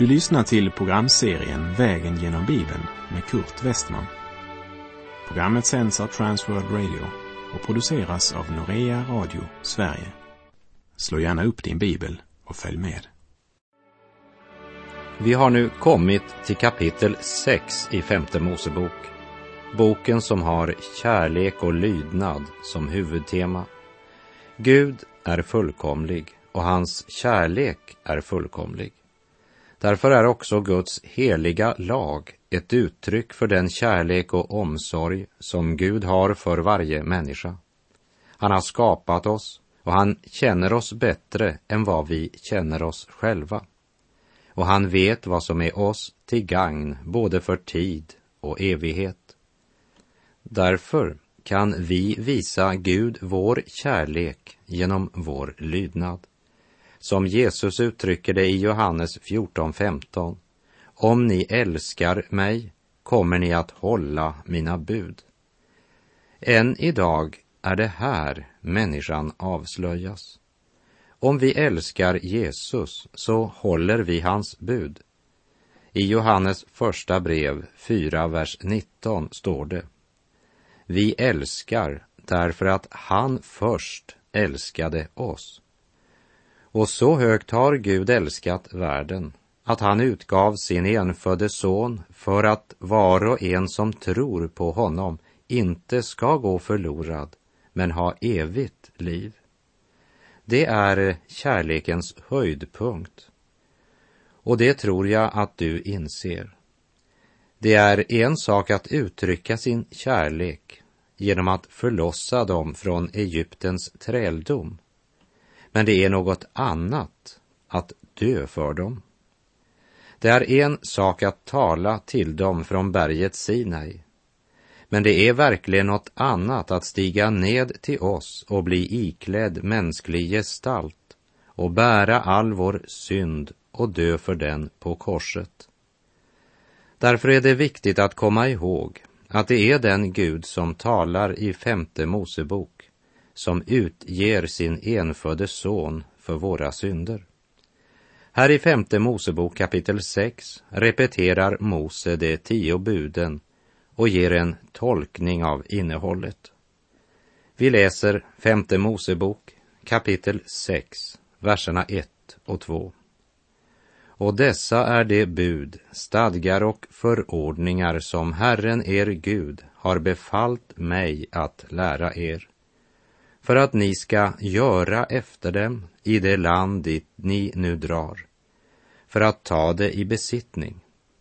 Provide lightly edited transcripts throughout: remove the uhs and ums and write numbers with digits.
Du lyssnar till programserien Vägen genom Bibeln med Kurt Westman. Programmet sänds av Transworld Radio och produceras av Norea Radio Sverige. Slå gärna upp din bibel och följ med. Vi har nu kommit till kapitel 6 i Femte Mosebok. Boken som har kärlek och lydnad som huvudtema. Gud är fullkomlig och hans kärlek är fullkomlig. Därför är också Guds heliga lag ett uttryck för den kärlek och omsorg som Gud har för varje människa. Han har skapat oss och han känner oss bättre än vad vi känner oss själva. Och han vet vad som är oss till gagn både för tid och evighet. Därför kan vi visa Gud vår kärlek genom vår lydnad. Som Jesus uttrycker det i Johannes 14:15. Om ni älskar mig kommer ni att hålla mina bud. Än idag är det här människan avslöjas. Om vi älskar Jesus så håller vi hans bud. I Johannes första brev 4, vers 19 står det: Vi älskar därför att han först älskade oss. Och så högt har Gud älskat världen att han utgav sin enfödde son för att var och en som tror på honom inte ska gå förlorad men ha evigt liv. Det är kärlekens höjdpunkt. Och det tror jag att du inser. Det är en sak att uttrycka sin kärlek genom att förlossa dem från Egyptens träldom. Men det är något annat att dö för dem. Det är en sak att tala till dem från berget Sinai. Men det är verkligen något annat att stiga ned till oss och bli iklädd mänsklig gestalt och bära all vår synd och dö för den på korset. Därför är det viktigt att komma ihåg att det är den Gud som talar i Femte Mosebok som utger sin enfödde son för våra synder. Här i Femte Mosebok kapitel 6 repeterar Mose de 10 buden och ger en tolkning av innehållet. Vi läser Femte Mosebok kapitel 6, verserna 1 och 2. Och dessa är de bud, stadgar och förordningar som Herren er Gud har befallt mig att lära er, för att ni ska göra efter dem i det land dit ni nu drar, för att ta det i besittning.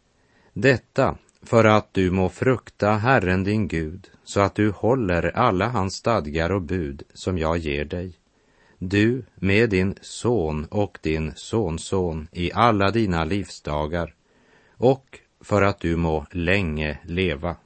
Detta för att du må frukta Herren din Gud, så att du håller alla hans stadgar och bud som jag ger dig, du med din son och din sonson i alla dina livsdagar, och för att du må länge leva.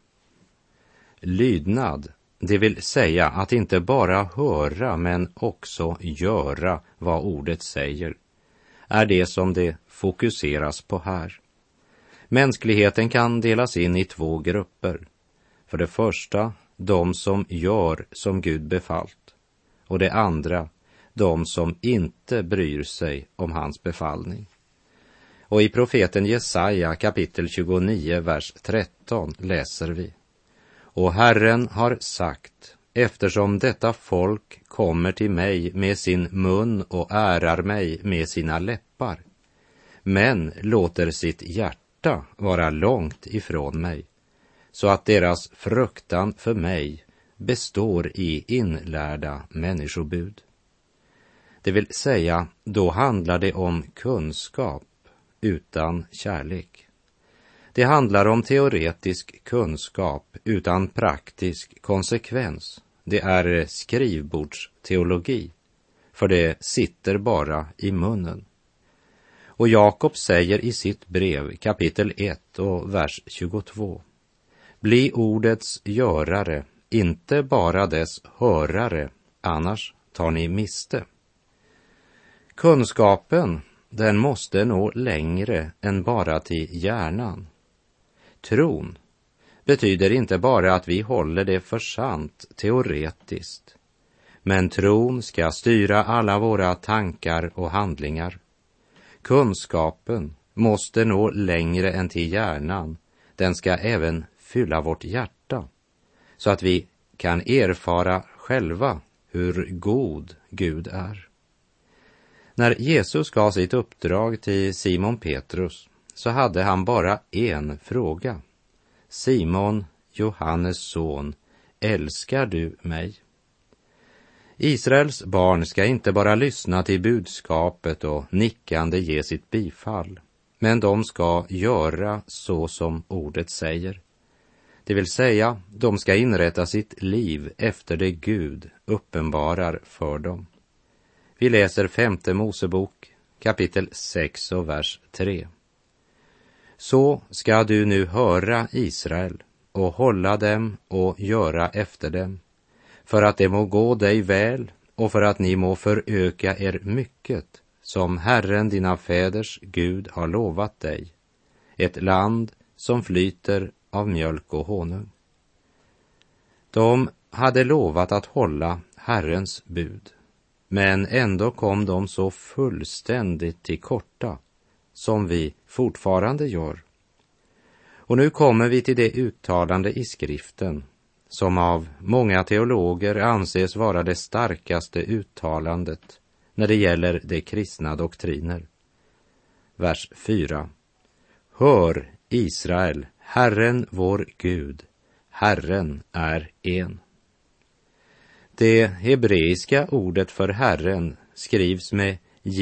Lydnad, det vill säga att inte bara höra men också göra vad ordet säger, är det som det fokuseras på här. Mänskligheten kan delas in i 2 grupper. För det första, de som gör som Gud befallt. Och det andra, de som inte bryr sig om hans befallning. Och i profeten Jesaja kapitel 29, vers 13 läser vi: Och Herren har sagt, eftersom detta folk kommer till mig med sin mun och ärar mig med sina läppar, men låter sitt hjärta vara långt ifrån mig, så att deras fruktan för mig består i inlärda människobud. Det vill säga, då handlar det om kunskap utan kärlek. Det handlar om teoretisk kunskap utan praktisk konsekvens. Det är skrivbordsteologi, för det sitter bara i munnen. Och Jakob säger i sitt brev kapitel 1 och vers 22: Bli ordets görare, inte bara dess hörare, annars tar ni miste. Kunskapen, den måste nå längre än bara till hjärnan. Tron betyder inte bara att vi håller det för sant teoretiskt, men tron ska styra alla våra tankar och handlingar. Kunskapen måste nå längre än till hjärnan. Den ska även fylla vårt hjärta, så att vi kan erfara själva hur god Gud är. När Jesus gav sitt uppdrag till Simon Petrus så hade han bara en fråga. Simon, Johannes son, älskar du mig? Israels barn ska inte bara lyssna till budskapet och nickande ge sitt bifall, men de ska göra så som ordet säger. Det vill säga, de ska inrätta sitt liv efter det Gud uppenbarar för dem. Vi läser 5:e Mosebok, kapitel 6 och vers 3. Så ska du nu höra, Israel, och hålla dem och göra efter dem, för att det må gå dig väl och för att ni må föröka er mycket, som Herren dina fäders Gud har lovat dig, ett land som flyter av mjölk och honung. De hade lovat att hålla Herrens bud, men ändå kom de så fullständigt till korta, som vi fortfarande gör. Och nu kommer vi till det uttalande i skriften som av många teologer anses vara det starkaste uttalandet när det gäller de kristna doktriner. Vers 4. Hör, Israel, Herren vår Gud, Herren är en. Det hebreiska ordet för Herren skrivs med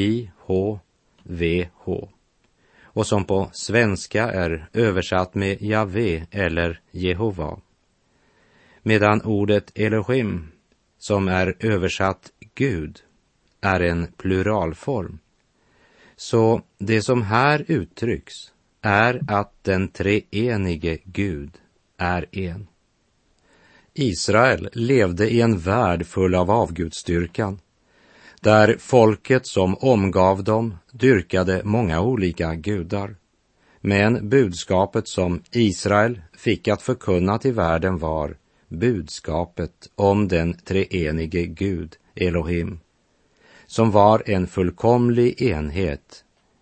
J-H-V-H och som på svenska är översatt med Jave eller Jehova. Medan ordet Elohim, som är översatt Gud, är en pluralform. Så det som här uttrycks är att den treenige Gud är en. Israel levde i en värld full av avgudsdyrkan, där folket som omgav dem dyrkade många olika gudar. Men budskapet som Israel fick att förkunna till världen var budskapet om den treenige Gud, Elohim, som var en fullkomlig enhet,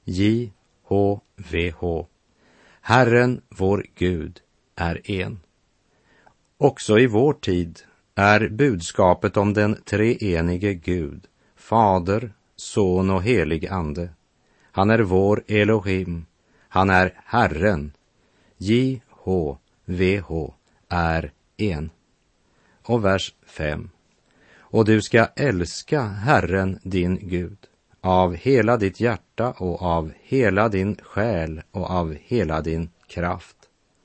J-H-V-H. Herren, vår Gud, är en. Också i vår tid är budskapet om den treenige Gud, Fader, Son och helig ande. Han är vår Elohim, han är Herren, J-H-V-H, är en. Och vers 5. Och du ska älska Herren din Gud av hela ditt hjärta och av hela din själ och av hela din kraft.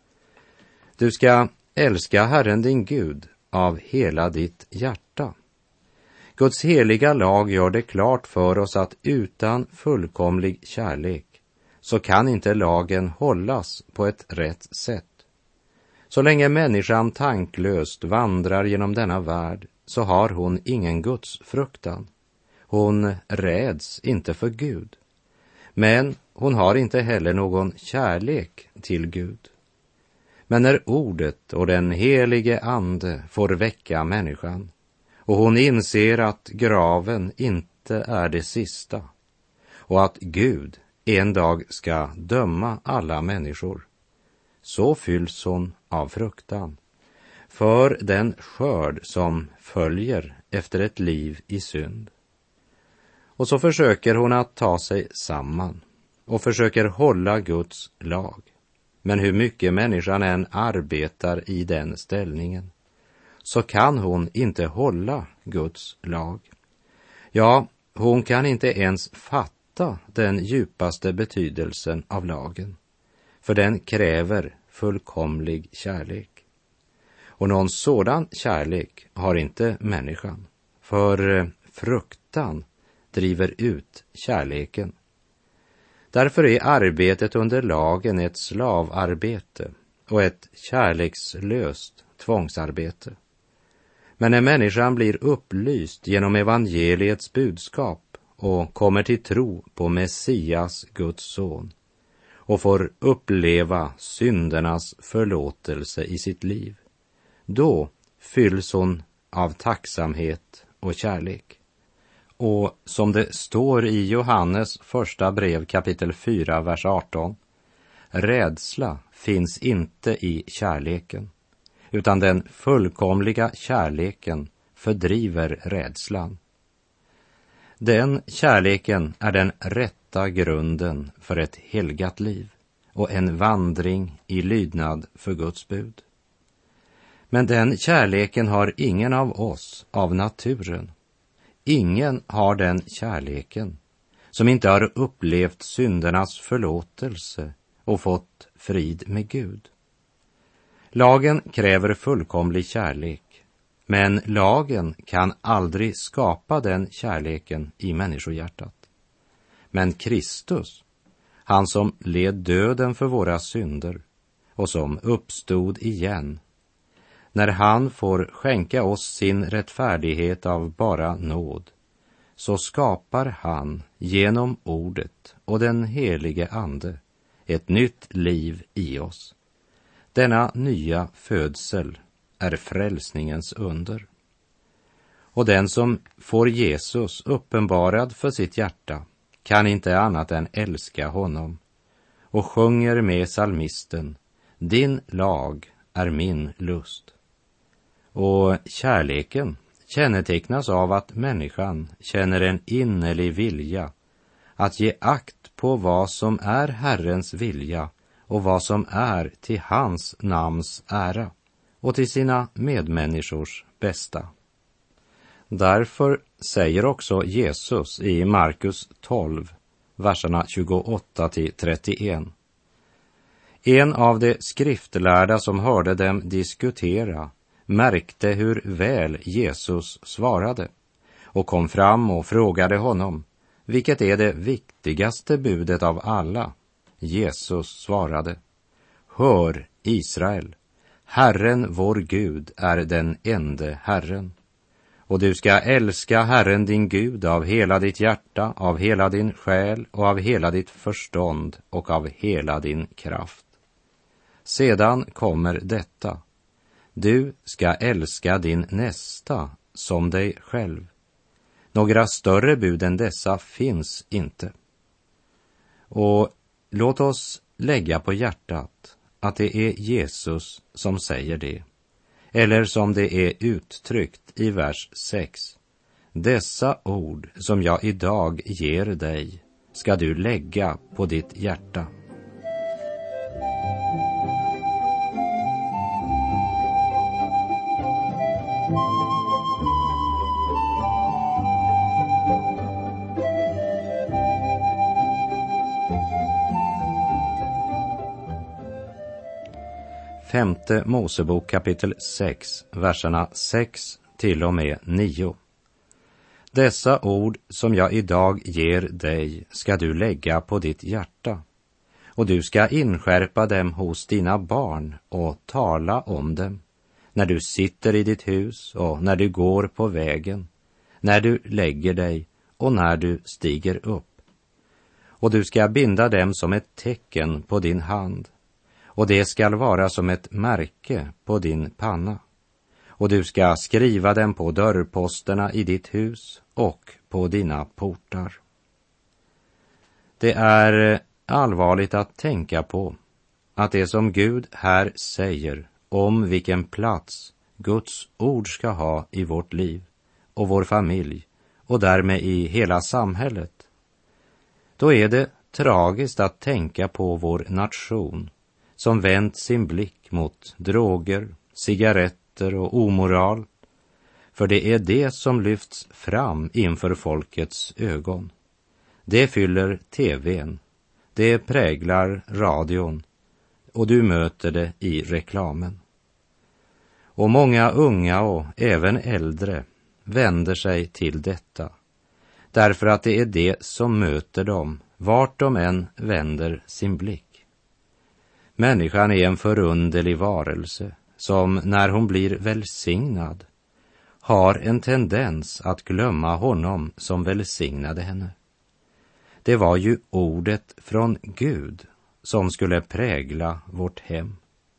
Du ska älska Herren din Gud av hela ditt hjärta. Guds heliga lag gör det klart för oss att utan fullkomlig kärlek så kan inte lagen hållas på ett rätt sätt. Så länge människan tanklöst vandrar genom denna värld så har hon ingen Guds fruktan. Hon räds inte för Gud. Men hon har inte heller någon kärlek till Gud. Men när ordet och den helige ande får väcka människan och hon inser att graven inte är det sista och att Gud en dag ska döma alla människor, så fylls hon av fruktan för den skörd som följer efter ett liv i synd. Och så försöker hon att ta sig samman och försöker hålla Guds lag. Men hur mycket människan än arbetar i den ställningen så kan hon inte hålla Guds lag. Ja, hon kan inte ens fatta den djupaste betydelsen av lagen, för den kräver fullkomlig kärlek. Och någon sådan kärlek har inte människan, för fruktan driver ut kärleken. Därför är arbetet under lagen ett slavarbete och ett kärlekslöst tvångsarbete. Men när människan blir upplyst genom evangeliets budskap och kommer till tro på Messias, Guds son, och får uppleva syndernas förlåtelse i sitt liv, då fylls hon av tacksamhet och kärlek. Och som det står i Johannes första brev kapitel 4, vers 18. Rädsla finns inte i kärleken, utan den fullkomliga kärleken fördriver rädslan. Den kärleken är den rätta grunden för ett helgat liv och en vandring i lydnad för Guds bud. Men den kärleken har ingen av oss av naturen. Ingen har den kärleken som inte har upplevt syndernas förlåtelse och fått frid med Gud. Lagen kräver fullkomlig kärlek, men lagen kan aldrig skapa den kärleken i människohjärtat. Men Kristus, han som led döden för våra synder och som uppstod igen, när han får skänka oss sin rättfärdighet av bara nåd, så skapar han genom ordet och den helige ande ett nytt liv i oss. Denna nya födsel är frälsningens under. Och den som får Jesus uppenbarad för sitt hjärta kan inte annat än älska honom och sjunger med psalmisten: din lag är min lust. Och kärleken kännetecknas av att människan känner en innerlig vilja att ge akt på vad som är Herrens vilja och vad som är till hans namns ära och till sina medmänniskors bästa. Därför säger också Jesus i Markus 12, verserna 28-31. En av de skriftlärda som hörde dem diskutera märkte hur väl Jesus svarade och kom fram och frågade honom: vilket är det viktigaste budet av alla? Jesus svarade: hör, Israel, Herren vår Gud är den ende Herren. Och du ska älska Herren din Gud av hela ditt hjärta, av hela din själ och av hela ditt förstånd och av hela din kraft. Sedan kommer detta: du ska älska din nästa som dig själv. Några större bud än dessa finns inte. Och låt oss lägga på hjärtat att det är Jesus som säger det. Eller som det är uttryckt i vers 6. Dessa ord som jag idag ger dig ska du lägga på ditt hjärta. Femte Mosebok kapitel 6, verserna 6 till och med 9. Dessa ord som jag idag ger dig ska du lägga på ditt hjärta, och du ska inskärpa dem hos dina barn och tala om dem, när du sitter i ditt hus och när du går på vägen, när du lägger dig och när du stiger upp. Och du ska binda dem som ett tecken på din hand, och det skall vara som ett märke på din panna. Och du ska skriva dem på dörrposterna i ditt hus och på dina portar. Det är allvarligt att tänka på att det som Gud här säger om vilken plats Guds ord ska ha i vårt liv och vår familj och därmed i hela samhället, då är det tragiskt att tänka på vår nation som vänt sin blick mot droger, cigaretter och omoral, för det är det som lyfts fram inför folkets ögon. Det fyller tvn, det präglar radion och du möter det i reklamen. Och många unga och även äldre vänder sig till detta, därför att det är det som möter dem vart de än vänder sin blick. Människan är en förunderlig varelse som, när hon blir välsignad, har en tendens att glömma honom som välsignade henne. Det var ju ordet från Gud som skulle prägla vårt hem.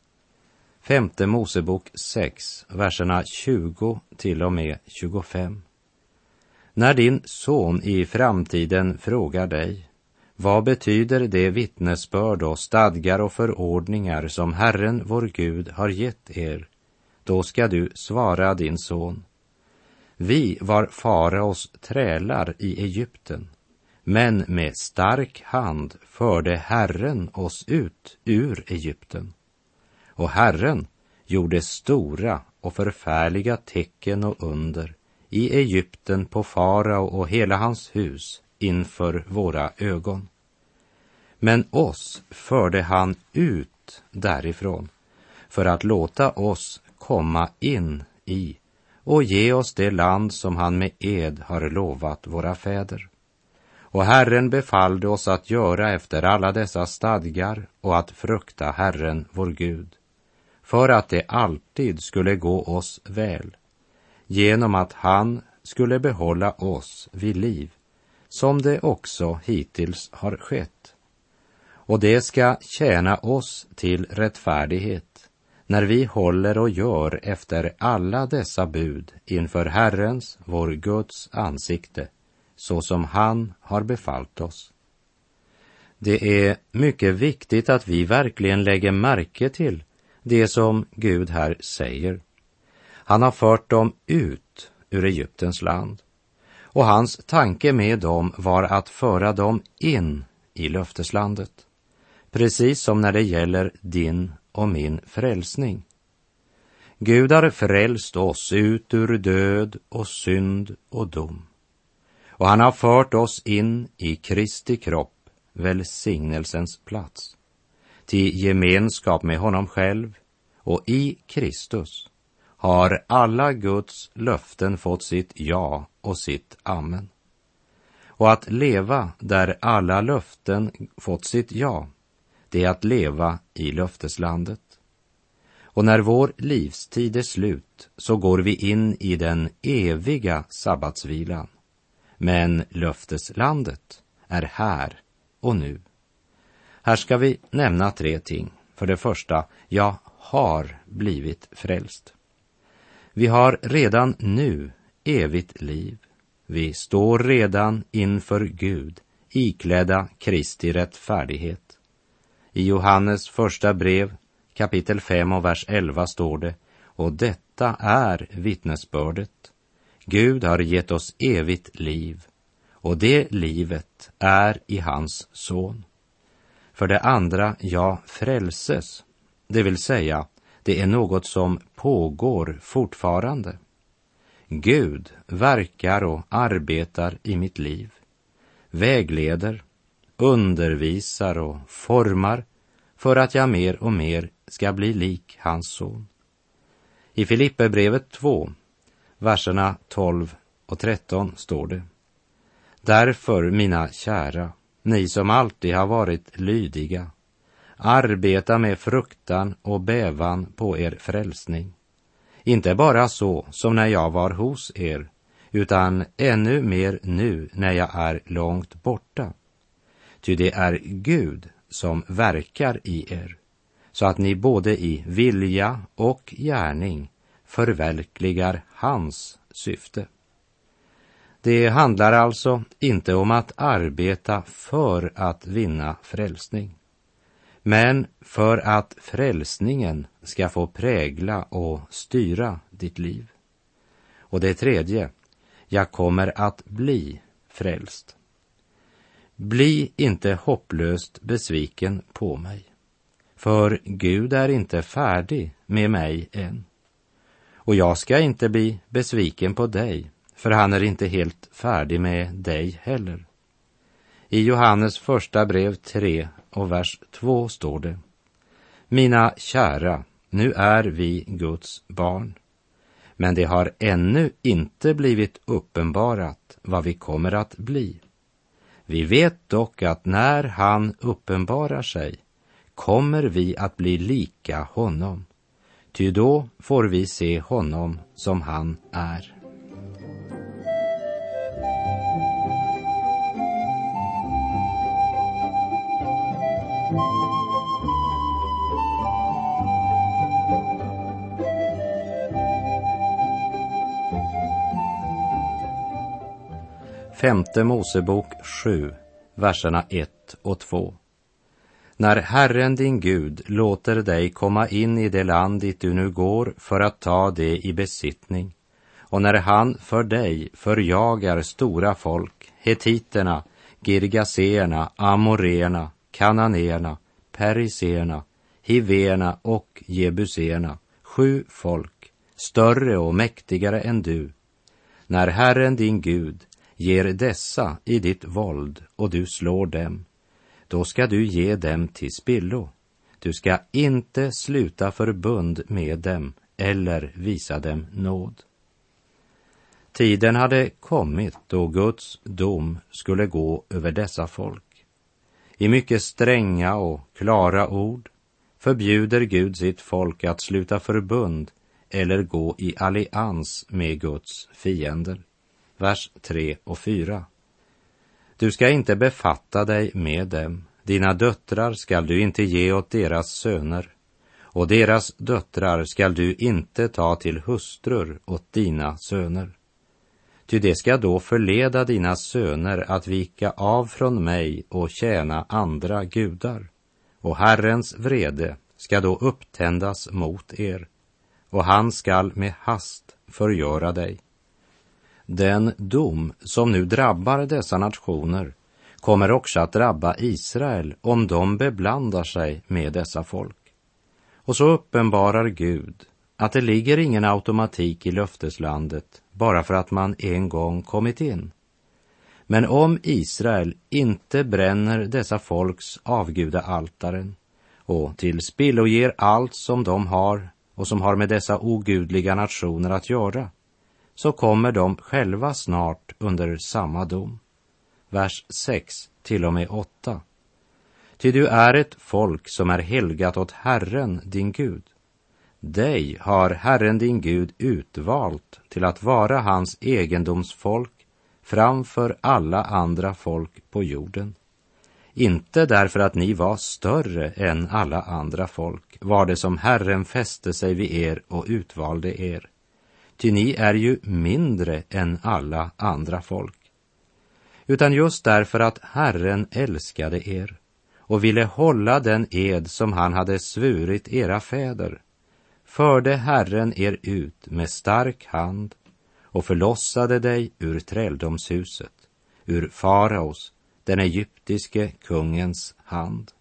Femte Mosebok 6, verserna 20 till och med 25. När din son i framtiden frågar dig, vad betyder det vittnesbörd och stadgar och förordningar som Herren vår Gud har gett er? Då ska du svara din son: vi var faraos trälar i Egypten, men med stark hand förde Herren oss ut ur Egypten. Och Herren gjorde stora och förfärliga tecken och under i Egypten på farao och hela hans hus inför våra ögon. Men oss förde han ut därifrån för att låta oss komma in i och ge oss det land som han med ed har lovat våra fäder. Och Herren befallde oss att göra efter alla dessa stadgar och att frukta Herren vår Gud, för att det alltid skulle gå oss väl, genom att han skulle behålla oss vid liv, som det också hittills har skett. Och det ska tjäna oss till rättfärdighet, när vi håller och gör efter alla dessa bud inför Herrens, vår Guds ansikte, så som han har befallt oss. Det är mycket viktigt att vi verkligen lägger märke till det som Gud här säger. Han har fört dem ut ur Egyptens land, och hans tanke med dem var att föra dem in i löfteslandet, precis som när det gäller din och min frälsning. Gud har frälst oss ut ur död och synd och dom, och han har fört oss in i Kristi kropp, välsignelsens plats, till gemenskap med honom själv, och i Kristus har alla Guds löften fått sitt ja och sitt amen. Och att leva där alla löften fått sitt ja, det är att leva i löfteslandet. Och när vår livstid är slut så går vi in i den eviga sabbatsvilan. Men löfteslandet är här och nu. Här ska vi nämna 3 ting. För det första, jag har blivit frälst. Vi har redan nu evigt liv. Vi står redan inför Gud, iklädda Kristi rättfärdighet. I Johannes första brev, kapitel 5 och vers 11 står det: och detta är vittnesbördet. Gud har gett oss evigt liv, och det livet är i hans son. För det andra, jag frälses, det vill säga, det är något som pågår fortfarande. Gud verkar och arbetar i mitt liv, vägleder, undervisar och formar för att jag mer och mer ska bli lik hans son. I Filipperbrevet 2, verserna 12 och 13 står det: därför, mina kära, ni som alltid har varit lydiga, arbeta med fruktan och bävan på er frälsning. Inte bara så som när jag var hos er, utan ännu mer nu när jag är långt borta. Ty det är Gud som verkar i er, så att ni både i vilja och gärning förverkligar hans syfte. Det handlar alltså inte om att arbeta för att vinna frälsning, men för att frälsningen ska få prägla och styra ditt liv. Och det tredje, jag kommer att bli frälst. Bli inte hopplöst besviken på mig, för Gud är inte färdig med mig än. Och jag ska inte bli besviken på dig, för han är inte helt färdig med dig heller. I Johannes första brev 3 och vers 2 står det: mina kära, nu är vi Guds barn, men det har ännu inte blivit uppenbarat vad vi kommer att bli. Vi vet dock att när han uppenbarar sig kommer vi att bli lika honom, ty då får vi se honom som han är. Femte Mosebok 7, verserna 1 och 2. När Herren din Gud låter dig komma in i det land dit du nu går för att ta det i besittning, och när han för dig förjagar stora folk, hetiterna, girgaseerna, amoreerna, kananéerna, periserna, hiverna och jebuserna, 7 folk, större och mäktigare än du. När Herren din Gud ger dessa i ditt våld och du slår dem, då ska du ge dem till spillo. Du ska inte sluta förbund med dem eller visa dem nåd. Tiden hade kommit då Guds dom skulle gå över dessa folk. I mycket stränga och klara ord förbjuder Gud sitt folk att sluta förbund eller gå i allians med Guds fiender. Vers 3 och 4. Du ska inte befatta dig med dem. Dina döttrar skall du inte ge åt deras söner, och deras döttrar skall du inte ta till hustrur åt dina söner. Ty det ska då förleda dina söner att vika av från mig och tjäna andra gudar, och Herrens vrede ska då upptändas mot er, och han skall med hast förgöra dig. Den dom som nu drabbar dessa nationer kommer också att drabba Israel om de beblandar sig med dessa folk. Och så uppenbarar Gud att det ligger ingen automatik i löfteslandet bara för att man en gång kommit in. Men om Israel inte bränner dessa folks avgudaaltaren och till spillo ger allt som de har och som har med dessa ogudliga nationer att göra, så kommer de själva snart under samma dom. Vers 6 till och med 8. Ty du är ett folk som är helgat åt Herren din Gud. Dig har Herren din Gud utvalt till att vara hans egendomsfolk framför alla andra folk på jorden. Inte därför att ni var större än alla andra folk, var det som Herren fäste sig vid er och utvalde er. Ty ni är ju mindre än alla andra folk. Utan just därför att Herren älskade er och ville hålla den ed som han hade svurit era fäder, förde Herren er ut med stark hand och förlossade dig ur träldomshuset, ur faraos, den egyptiske kungens hand.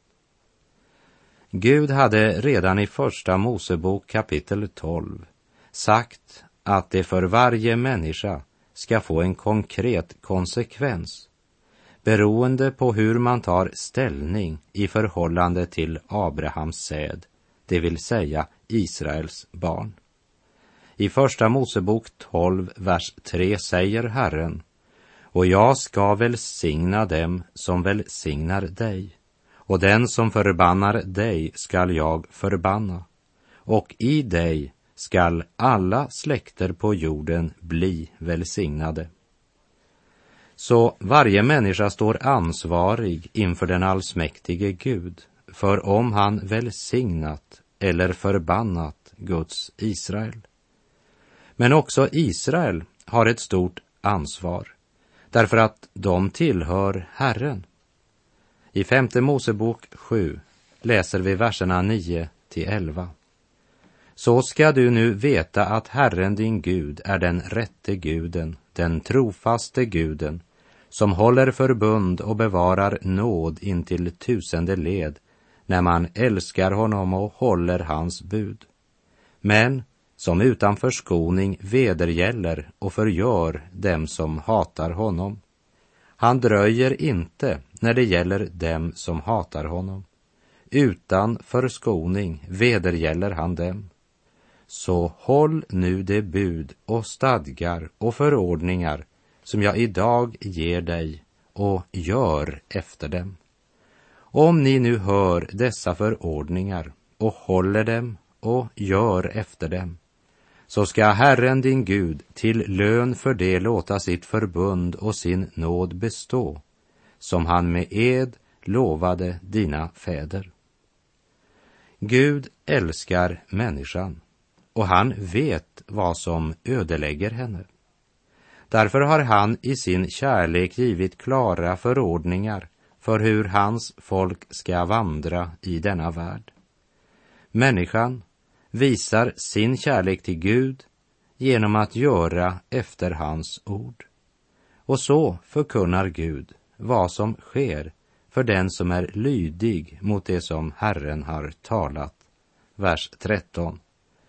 Gud hade redan i första Mosebok kapitel 12 sagt att det för varje människa ska få en konkret konsekvens, beroende på hur man tar ställning i förhållande till Abrahams säd, det vill säga Israels barn. I första Mosebok 12, vers 3 säger Herren: och jag ska välsigna dem som välsignar dig, och den som förbannar dig skall jag förbanna, och i dig skall alla släkter på jorden bli välsignade. Så varje människa står ansvarig inför den allsmäktige Gud för om han välsignat eller förbannat Guds Israel. Men också Israel har ett stort ansvar, därför att de tillhör Herren. I femte Mosebok 7 läser vi verserna 9 till 11. Så ska du nu veta att Herren din Gud är den rätte guden, den trofaste guden, som håller förbund och bevarar nåd intill 1000:e led, när man älskar honom och håller hans bud. Men som utan förskoning vedergäller och förgör dem som hatar honom. Han dröjer inte när det gäller dem som hatar honom. Utan förskoning vedergäller han dem. Så håll nu det bud och stadgar och förordningar som jag idag ger dig och gör efter dem. Om ni nu hör dessa förordningar och håller dem och gör efter dem, så ska Herren din Gud till lön för det låta sitt förbund och sin nåd bestå, som han med ed lovade dina fäder. Gud älskar människan, och han vet vad som ödelägger henne. Därför har han i sin kärlek givit klara förordningar för hur hans folk ska vandra i denna värld. Människan visar sin kärlek till Gud genom att göra efter hans ord. Och så förkunnar Gud vad som sker för den som är lydig mot det som Herren har talat. Vers 13.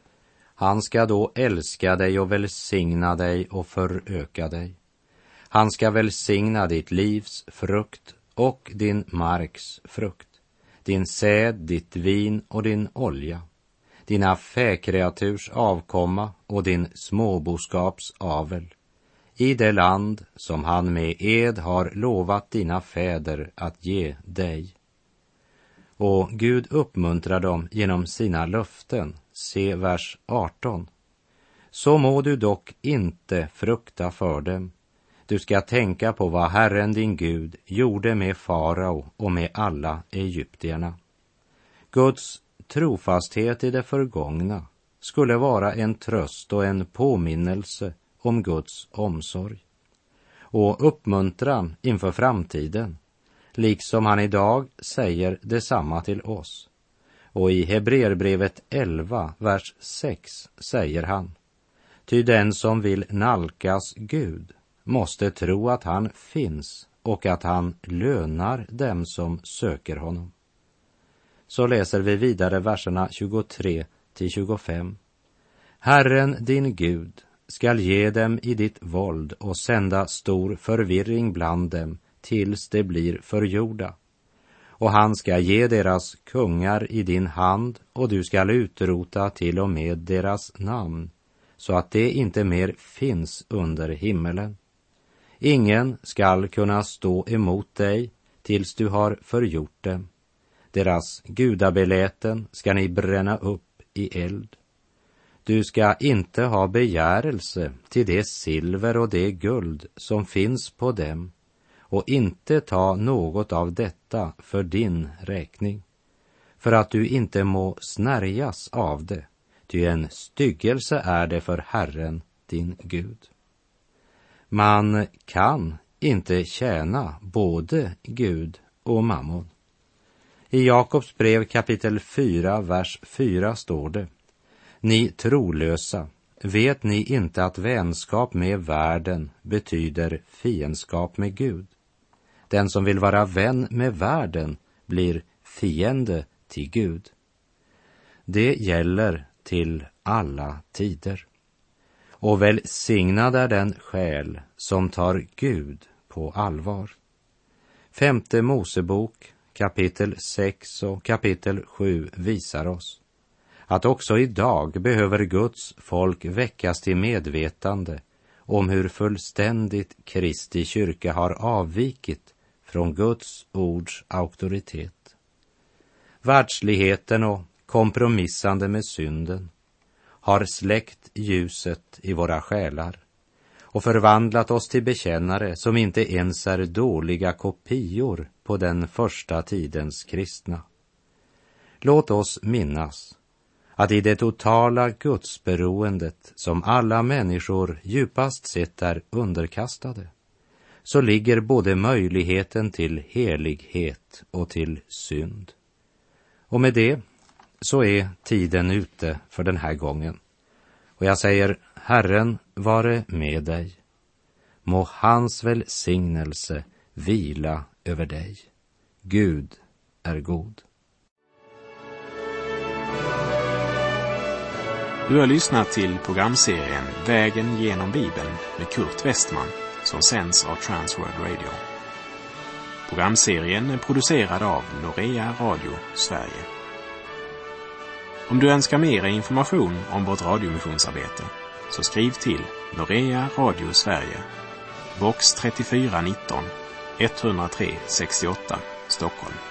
Han ska då älska dig och välsigna dig och föröka dig. Han ska välsigna ditt livs frukt och din marks frukt, din säd, ditt vin och din olja, dina fäkreaturs avkomma och din småboskaps avel, i det land som han med ed har lovat dina fäder att ge dig. Och Gud uppmuntrar dem genom sina löften. Se vers 18. Så må du dock inte frukta för dem. Du ska tänka på vad Herren din Gud gjorde med farao och med alla egyptierna. Guds trofasthet i det förgångna skulle vara en tröst och en påminnelse om Guds omsorg och uppmuntran inför framtiden, liksom han idag säger detsamma till oss. Och i Hebreerbrevet 11, vers 6 säger han: ty den som vill nalkas Gud måste tro att han finns och att han lönar dem som söker honom. Så läser vi vidare verserna 23 till 25. Herren din Gud skall ge dem i ditt våld och sända stor förvirring bland dem tills det blir förgjorda. Och han ska ge deras kungar i din hand, och du skall utrota till och med deras namn, så att det inte mer finns under himmelen. Ingen skall kunna stå emot dig tills du har förgjort dem. Deras gudabeläten ska ni bränna upp i eld. Du ska inte ha begärelse till det silver och det guld som finns på dem, och inte ta något av detta för din räkning, för att du inte må snärjas av det, ty en styggelse är det för Herren din Gud. Man kan inte tjäna både Gud och mammon. I Jakobs brev kapitel 4, vers 4 står det: ni trolösa, vet ni inte att vänskap med världen betyder fiendskap med Gud? Den som vill vara vän med världen blir fiende till Gud. Det gäller till alla tider. Och välsignad är den själ som tar Gud på allvar. 5:e Mosebok kapitel 6 och kapitel 7 visar oss att också idag behöver Guds folk väckas till medvetande om hur fullständigt Kristi kyrka har avvikit från Guds ords auktoritet. Världsligheten och kompromissande med synden har släckt ljuset i våra själar och förvandlat oss till bekännare som inte ens är dåliga kopior på den första tidens kristna. Låt oss minnas att i det totala gudsberoendet som alla människor djupast sett är underkastade, så ligger både möjligheten till helighet och till synd. Och med det så är tiden ute för den här gången. Och jag säger: Herren vare med dig. Må hans välsignelse vila över dig. Gud är god. Du har lyssnat till programserien Vägen genom Bibeln med Kurt Westman, som sänds av Transworld Radio. Programserien är producerad av Norea Radio Sverige. Om du önskar mer information om vårt radiomissionsarbete, så skriv till Norea Radio Sverige, box 3419 103 68, Stockholm.